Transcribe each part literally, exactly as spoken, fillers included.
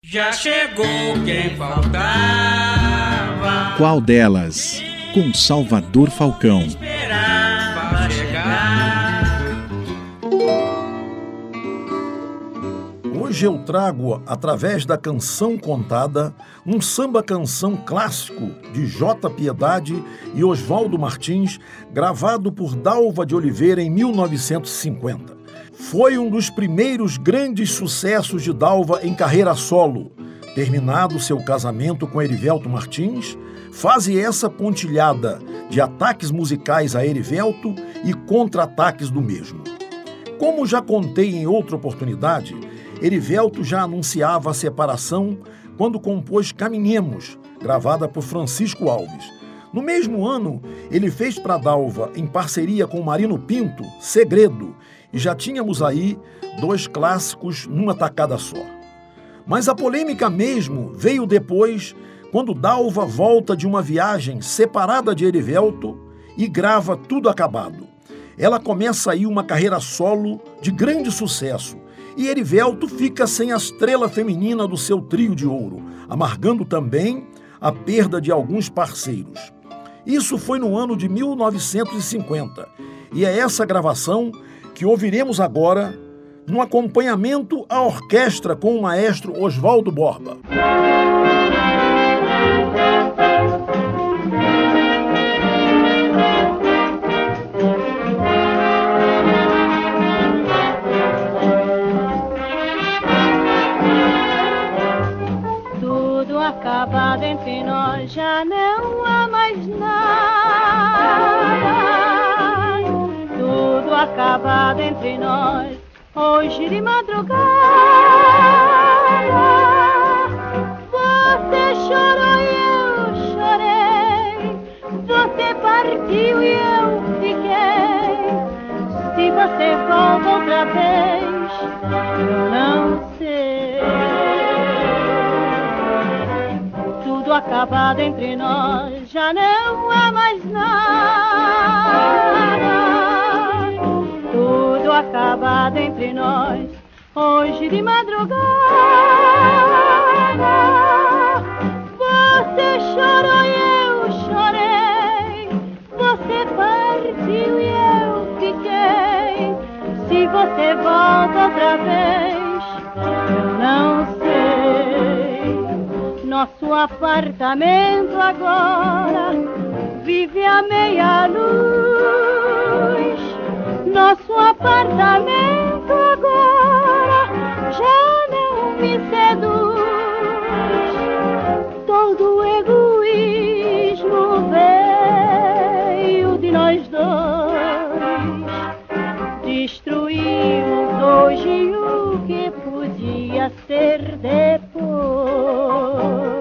Já chegou quem faltava. Qual delas? Com Salvador Falcão. Esperava chegar. Hoje eu trago, através da canção contada, um samba-canção clássico de J. Piedade e Oswaldo Martins, gravado por Dalva de Oliveira em mil novecentos e cinquenta. Foi um dos primeiros grandes sucessos de Dalva em carreira solo. Terminado seu casamento com Erivelto Martins, fase essa pontilhada de ataques musicais a Erivelto e contra-ataques do mesmo. Como já contei em outra oportunidade, Erivelto já anunciava a separação quando compôs Caminhemos, gravada por Francisco Alves. No mesmo ano, ele fez para Dalva, em parceria com Marino Pinto, Segredo, e já tínhamos aí dois clássicos numa tacada só. Mas a polêmica mesmo veio depois, quando Dalva volta de uma viagem separada de Erivelto e grava Tudo Acabado. Ela começa aí uma carreira solo de grande sucesso, e Erivelto fica sem a estrela feminina do seu trio de ouro, amargando também a perda de alguns parceiros. Isso foi no ano de mil novecentos e cinquenta, e é essa gravação que ouviremos agora no acompanhamento à orquestra com o maestro Oswaldo Borba. Tudo acabado entre nós, já não há mais nada. Tudo acabado entre nós, hoje de madrugada. Você chorou e eu chorei, você partiu e eu fiquei. Se você volta outra vez, eu não sei. Tudo acabado entre nós, já não há mais nada. Tudo acabado entre nós, hoje de madrugada. Você chorou e eu chorei, você partiu e eu fiquei. Se você volta outra vez, eu não sei. Nosso apartamento agora vive a meia luz. Nosso apartamento agora já não me seduz. Todo o egoísmo veio de nós dois. Destruímos hoje o que podia ser depois.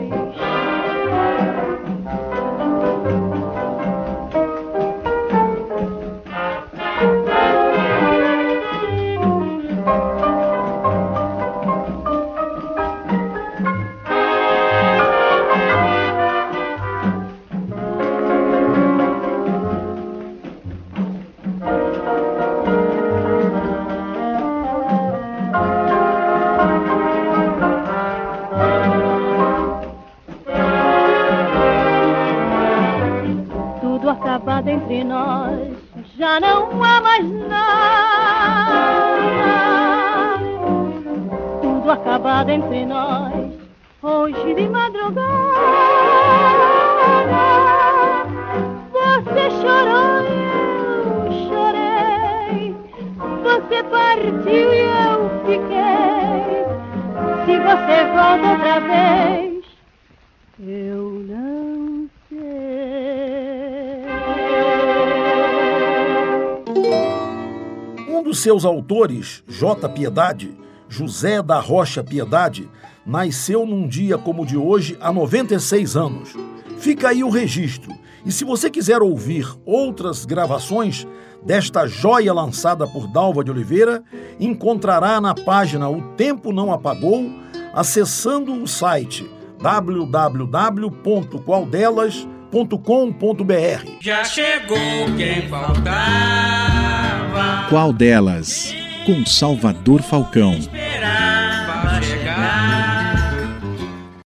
Acabado entre nós, já não há mais nada. Tudo acabado entre nós, hoje de madrugada. Você chorou e eu chorei, você partiu e eu fiquei. Se você volta outra vez, eu não sei. Um dos seus autores, J. Piedade, José da Rocha Piedade, nasceu num dia como o de hoje, há noventa e seis anos. Fica aí o registro. E se você quiser ouvir outras gravações desta joia lançada por Dalva de Oliveira, encontrará na página O Tempo Não Apagou, acessando o site w w w ponto qual delas ponto com ponto b r. Já chegou quem faltava. Qual delas? Com Salvador Falcão.